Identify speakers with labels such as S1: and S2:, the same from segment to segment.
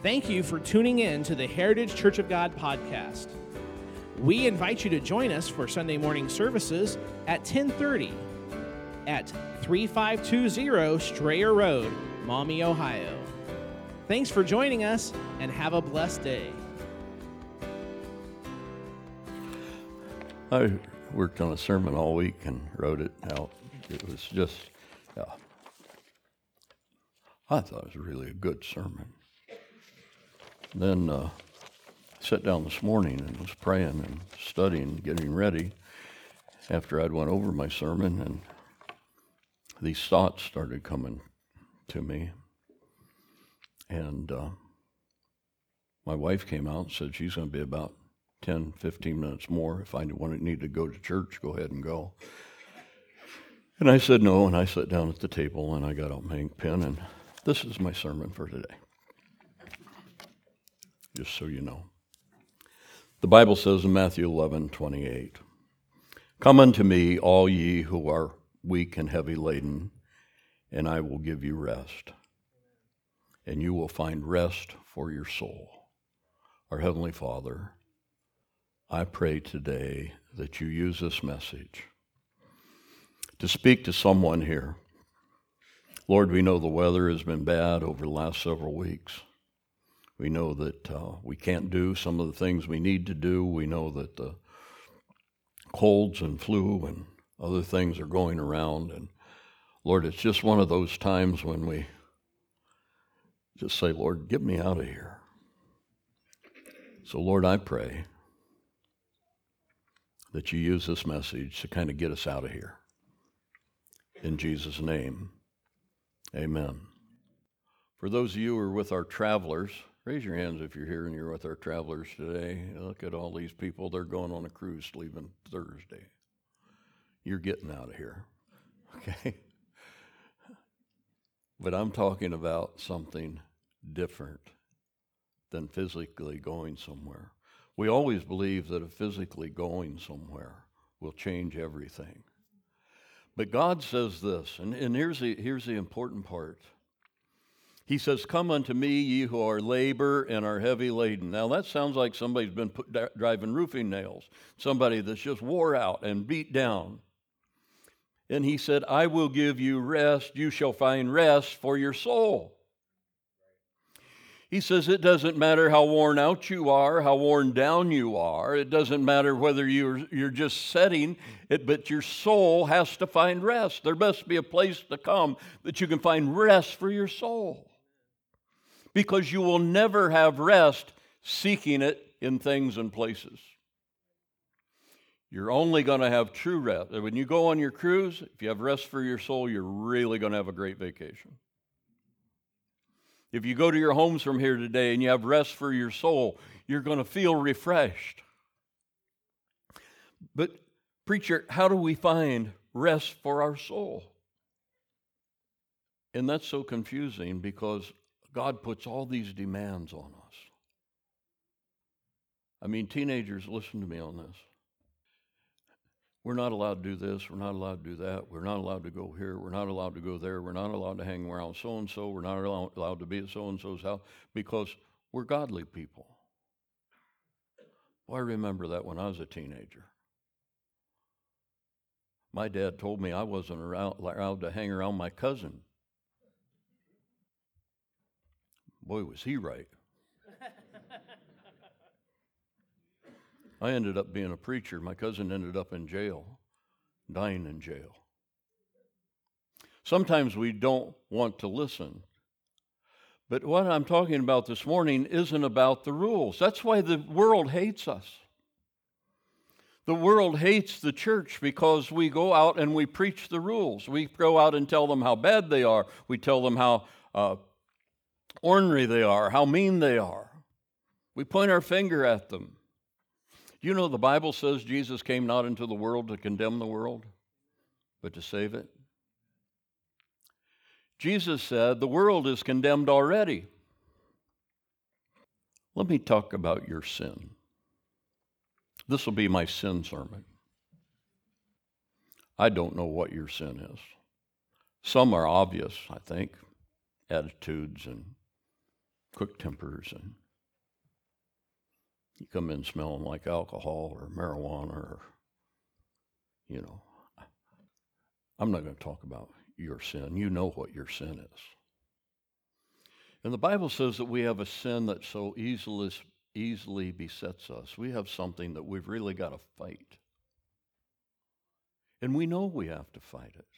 S1: Thank you for tuning in to the Heritage Church of God podcast. We invite you to join us for Sunday morning services at 10:30 at 3520 Strayer Road, Maumee, Ohio. Thanks for joining us, and have a blessed day.
S2: I worked on a sermon all week and wrote it out. It was just, I thought it was really a good sermon. Then I sat down this morning and was praying and studying, getting ready after I'd went over my sermon, and these thoughts started coming to me. And my wife came out and said she's going to be about 10, 15 minutes more. If I need to go to church, go ahead and go. And I said no, and I sat down at the table, and I got out my ink pen, and this is my sermon for today. Just so you know. The Bible says in Matthew 11:28, "Come unto me, all ye who are weak and heavy laden, and I will give you rest. And you will find rest for your soul." Our Heavenly Father, I pray today that you use this message to speak to someone here. Lord, we know the weather has been bad over the last several weeks. We know that we can't do some of the things we need to do. We know that the colds and flu and other things are going around. And Lord, it's just one of those times when we just say, Lord, get me out of here. So Lord, I pray that you use this message to kind of get us out of here. In Jesus' name, amen. For those of you who are with our travelers, raise your hands if you're here and you're with our travelers today. Look at all these people. They're going on a cruise leaving Thursday. You're getting out of here, okay? But I'm talking about something different than physically going somewhere. We always believe that physically going somewhere will change everything. But God says this, and here's the important part. He says, "Come unto me, ye who are labor and are heavy laden." Now that sounds like somebody's been driving roofing nails, somebody that's just wore out and beat down. And he said, "I will give you rest. You shall find rest for your soul." He says it doesn't matter how worn out you are, how worn down you are. It doesn't matter whether you're just setting it, but your soul has to find rest. There must be a place to come that you can find rest for your soul. Because you will never have rest seeking it in things and places. You're only going to have true rest. When you go on your cruise, if you have rest for your soul, you're really going to have a great vacation. If you go to your homes from here today and you have rest for your soul, you're going to feel refreshed. But, preacher, how do we find rest for our soul? And that's so confusing because God puts all these demands on us. I mean, teenagers, listen to me on this. We're not allowed to do this. We're not allowed to do that. We're not allowed to go here. We're not allowed to go there. We're not allowed to hang around so-and-so. We're not allowed to be at so-and-so's house because we're godly people. Well, I remember that when I was a teenager. My dad told me I wasn't allowed to hang around my cousin. Boy, was he right. I ended up being a preacher. My cousin ended up in jail, dying in jail. Sometimes we don't want to listen. But what I'm talking about this morning isn't about the rules. That's why the world hates us. The world hates the church because we go out and we preach the rules. We go out and tell them how bad they are. We tell them how ornery they are, how mean they are. We point our finger at them. You know, the Bible says Jesus came not into the world to condemn the world, but to save it. Jesus said, the world is condemned already. Let me talk about your sin. This will be my sin sermon. I don't know what your sin is. Some are obvious, I think, attitudes and quick tempers, and you come in smelling like alcohol or marijuana or, I'm not going to talk about your sin. You know what your sin is. And the Bible says that we have a sin that so easily besets us. We have something that we've really got to fight. And we know we have to fight it.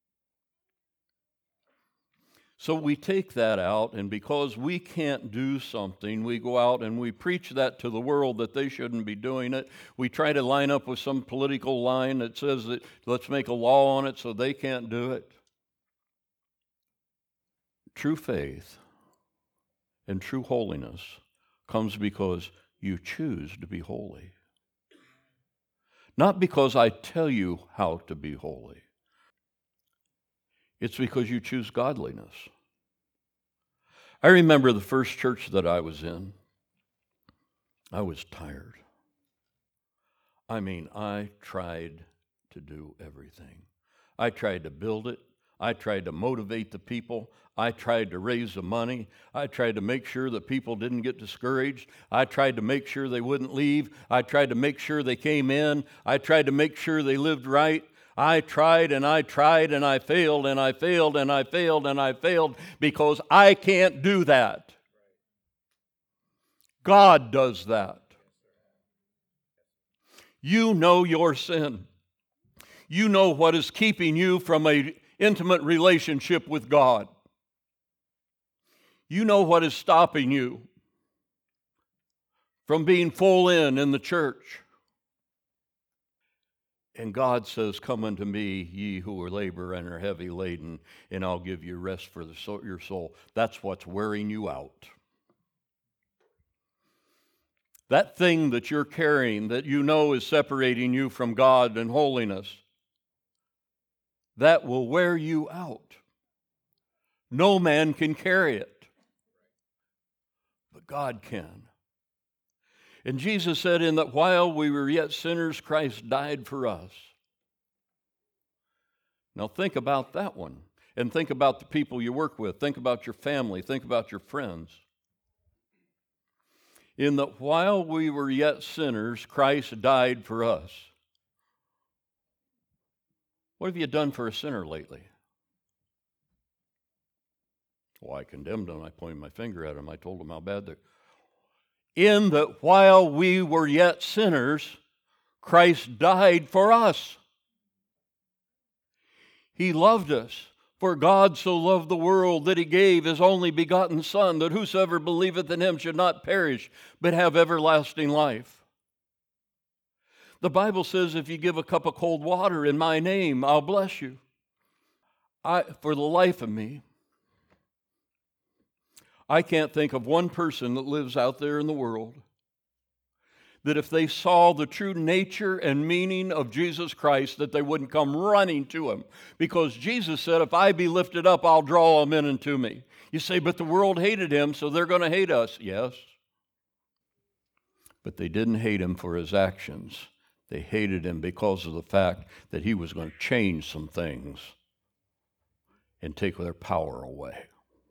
S2: So we take that out, and because we can't do something, we go out and we preach that to the world that they shouldn't be doing it. We try to line up with some political line that says that let's make a law on it so they can't do it. True faith and true holiness comes because you choose to be holy. Not because I tell you how to be holy. It's because you choose godliness. I remember the first church that I was in. I was tired. I tried to do everything. I tried to build it. I tried to motivate the people. I tried to raise the money. I tried to make sure that people didn't get discouraged. I tried to make sure they wouldn't leave. I tried to make sure they came in. I tried to make sure they lived right. I tried and I tried and I failed and I failed and I failed and I failed because I can't do that. God does that. You know your sin. You know what is keeping you from an intimate relationship with God. You know what is stopping you from being full in the church. And God says, come unto me, ye who are labor and are heavy laden, and I'll give you rest for your soul. That's what's wearing you out. That thing that you're carrying that you know is separating you from God and holiness, that will wear you out. No man can carry it, but God can. And Jesus said, in that while we were yet sinners, Christ died for us. Now think about that one. And think about the people you work with. Think about your family. Think about your friends. In that while we were yet sinners, Christ died for us. What have you done for a sinner lately? Well, I condemned him. I pointed my finger at him. I told him how bad they were. In that while we were yet sinners, Christ died for us. He loved us. For God so loved the world that he gave his only begotten Son, that whosoever believeth in him should not perish, but have everlasting life. The Bible says if you give a cup of cold water in my name, I'll bless you. For the life of me, I can't think of one person that lives out there in the world that if they saw the true nature and meaning of Jesus Christ, that they wouldn't come running to him. Because Jesus said, if I be lifted up, I'll draw them in unto me. You say, but the world hated him, so they're going to hate us. Yes. But they didn't hate him for his actions. They hated him because of the fact that he was going to change some things and take their power away.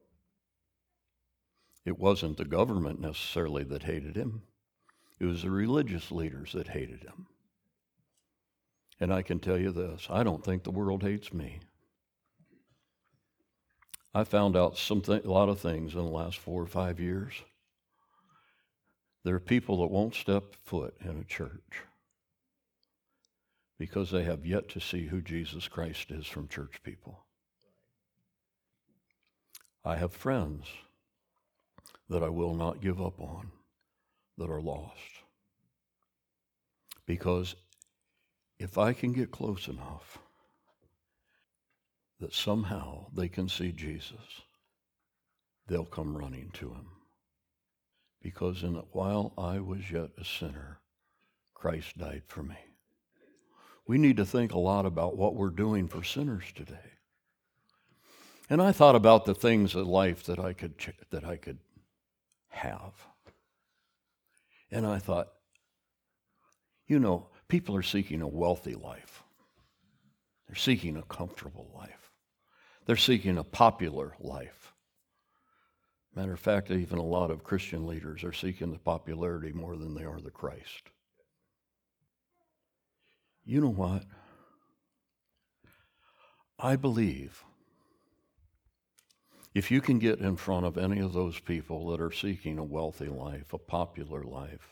S2: It wasn't the government necessarily that hated him. It was the religious leaders that hated him. And I can tell you this, I don't think the world hates me. I found out a lot of things in the last 4 or 5 years. There are people that won't step foot in a church because they have yet to see who Jesus Christ is from church people. I have friends that I will not give up on that are lost. Because if I can get close enough that somehow they can see Jesus, they'll come running to him. Because in that while I was yet a sinner, Christ died for me. We need to think a lot about what we're doing for sinners today. And I thought about the things in life that I could have. And I thought, people are seeking a wealthy life. They're seeking a comfortable life. They're seeking a popular life. Matter of fact, even a lot of Christian leaders are seeking the popularity more than they are the Christ. You know what? I believe if you can get in front of any of those people that are seeking a wealthy life, a popular life,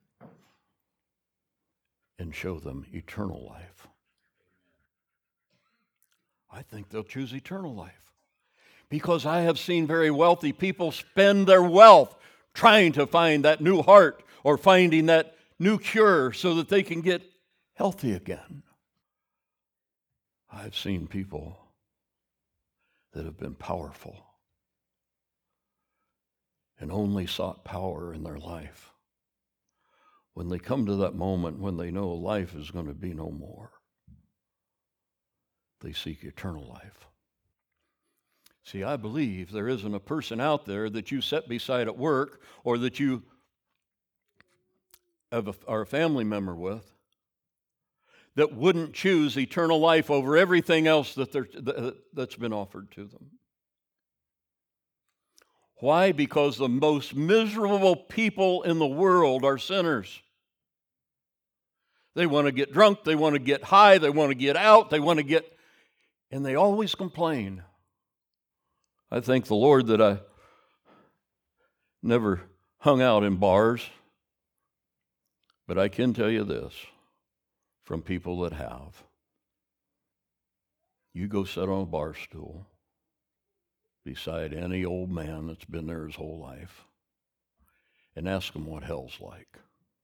S2: and show them eternal life, I think they'll choose eternal life. Because I have seen very wealthy people spend their wealth trying to find that new heart or finding that new cure so that they can get healthy again. I've seen people that have been powerful and only sought power in their life. When they come to that moment when they know life is going to be no more, they seek eternal life. See, I believe there isn't a person out there that you sit beside at work or that you are a family member with that wouldn't choose eternal life over everything else that's been offered to them. Why? Because the most miserable people in the world are sinners. They want to get drunk, they want to get high, they want to get out, and they always complain. I thank the Lord that I never hung out in bars, but I can tell you this from people that have. You go sit on a bar stool beside any old man that's been there his whole life and ask him what hell's like.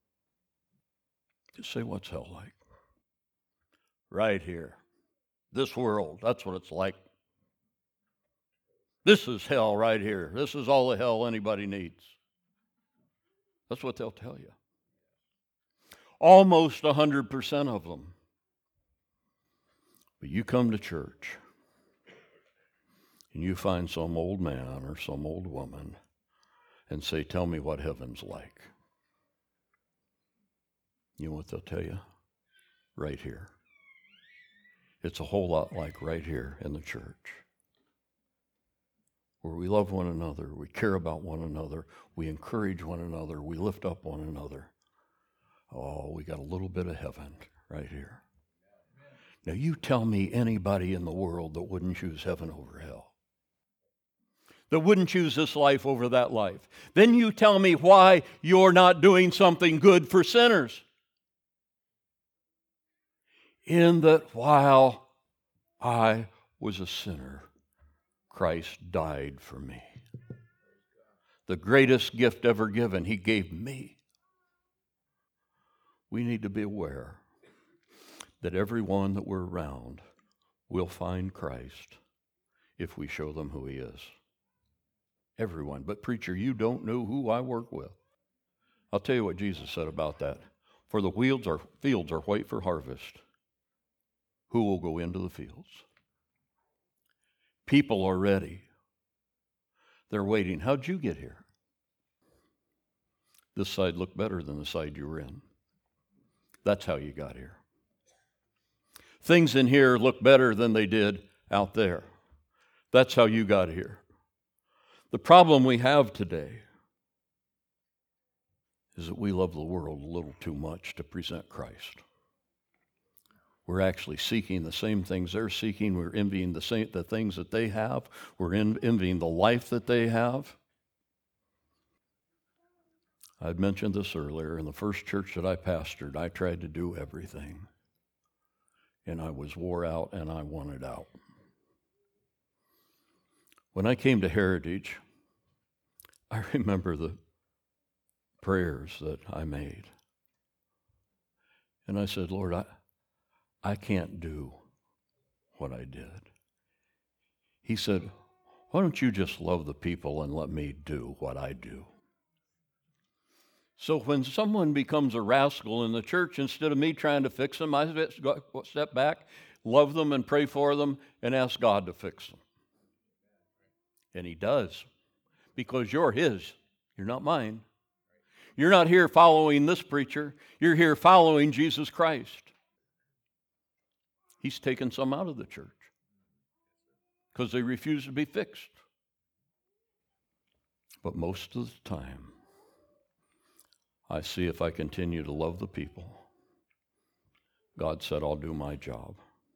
S2: Just say, what's hell like? Right here. This world, that's what it's like. This is hell right here. This is all the hell anybody needs. That's what they'll tell you. Almost 100% of them. But you come to church and you find some old man or some old woman and say, tell me what heaven's like. You know what they'll tell you? Right here. It's a whole lot like right here in the church, where we love one another, we care about one another, we encourage one another, we lift up one another. Oh, we got a little bit of heaven right here. Now you tell me anybody in the world that wouldn't choose heaven over hell, that wouldn't choose this life over that life. Then you tell me why you're not doing something good for sinners. In that while I was a sinner, Christ died for me. The greatest gift ever given, He gave me. We need to be aware that everyone that we're around will find Christ if we show them who He is. Everyone. But preacher, you don't know who I work with. I'll tell you what Jesus said about that. For the fields are white for harvest. Who will go into the fields? People are ready. They're waiting. How'd you get here? This side looked better than the side you were in. That's how you got here. Things in here look better than they did out there. That's how you got here. The problem we have today is that we love the world a little too much to present Christ. We're actually seeking the same things they're seeking. We're envying the things that they have. We're envying the life that they have. I'd mentioned this earlier. In the first church that I pastored, I tried to do everything. And I was wore out and I wanted out. When I came to Heritage, I remember the prayers that I made. And I said, Lord, I can't do what I did. He said, why don't you just love the people and let me do what I do? So when someone becomes a rascal in the church, instead of me trying to fix them, I step back, love them and pray for them and ask God to fix them. And He does, because you're His. You're not mine. You're not here following this preacher. You're here following Jesus Christ. He's taken some out of the church because they refuse to be fixed. But most of the time, I see if I continue to love the people, God said, I'll do my job.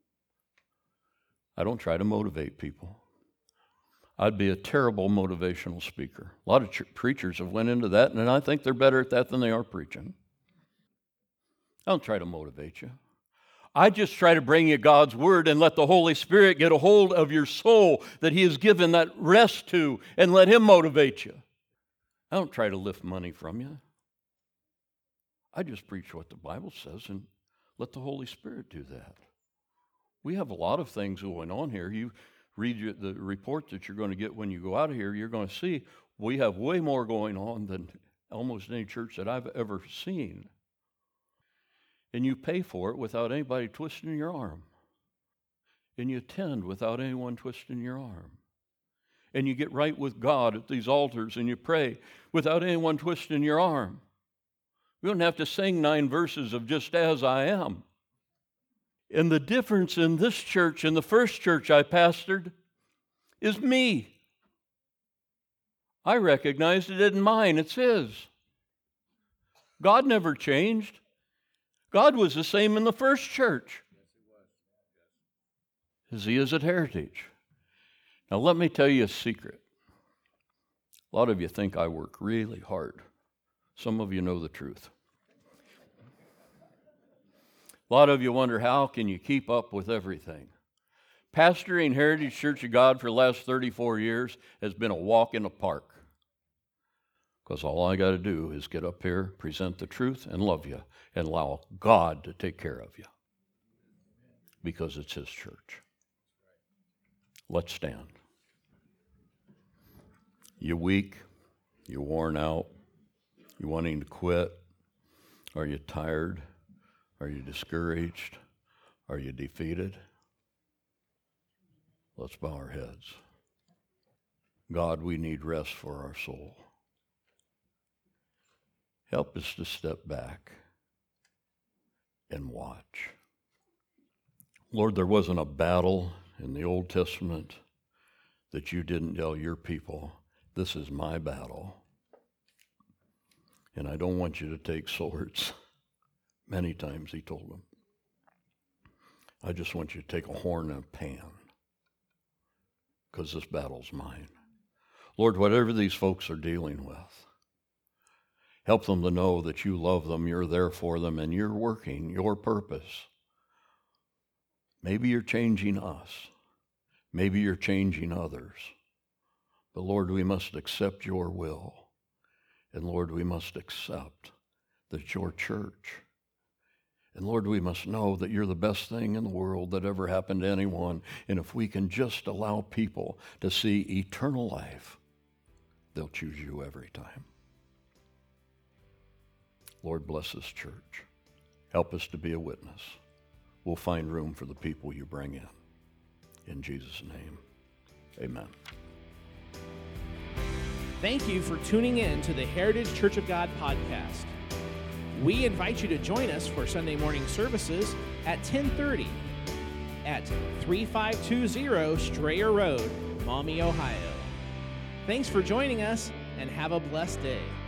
S2: I don't try to motivate people. I'd be a terrible motivational speaker. A lot of preachers have went into that, and I think they're better at that than they are preaching. I don't try to motivate you. I just try to bring you God's word and let the Holy Spirit get a hold of your soul that He has given that rest to, and let Him motivate you. I don't try to lift money from you. I just preach what the Bible says and let the Holy Spirit do that. We have a lot of things going on here. You read the report that you're going to get when you go out of here, you're going to see we have way more going on than almost any church that I've ever seen. And you pay for it without anybody twisting your arm. And you attend without anyone twisting your arm. And you get right with God at these altars and you pray without anyone twisting your arm. We don't have to sing 9 verses of Just As I Am. And the difference in this church and the first church I pastored is me. I recognized it isn't mine, it's His. God never changed. God was the same in the first church as He is at Heritage. Now let me tell you a secret. A lot of you think I work really hard. Some of you know the truth. A lot of you wonder, how can you keep up with everything? Pastoring Heritage Church of God for the last 34 years has been a walk in the park. Because all I got to do is get up here, present the truth, and love you, and allow God to take care of you. Because it's His church. Let's stand. You weak? You worn out? You wanting to quit? Are you tired? Are you discouraged? Are you defeated? Let's bow our heads. God, we need rest for our soul. Help us to step back and watch. Lord, there wasn't a battle in the Old Testament that you didn't tell your people, this is my battle. And I don't want you to take swords. Many times He told them. I just want you to take a horn and a pan, because this battle's mine. Lord, whatever these folks are dealing with, help them to know that you love them, you're there for them, and you're working your purpose. Maybe you're changing us. Maybe you're changing others. But Lord, we must accept your will. And Lord, we must accept that it's your church. And Lord, we must know that you're the best thing in the world that ever happened to anyone. And if we can just allow people to see eternal life, they'll choose you every time. Lord, bless this church. Help us to be a witness. We'll find room for the people you bring in. In Jesus' name, amen.
S1: Thank you for tuning in to the Heritage Church of God podcast. We invite you to join us for Sunday morning services at 10:30 at 3520 Strayer Road, Maumee, Ohio. Thanks for joining us, and have a blessed day.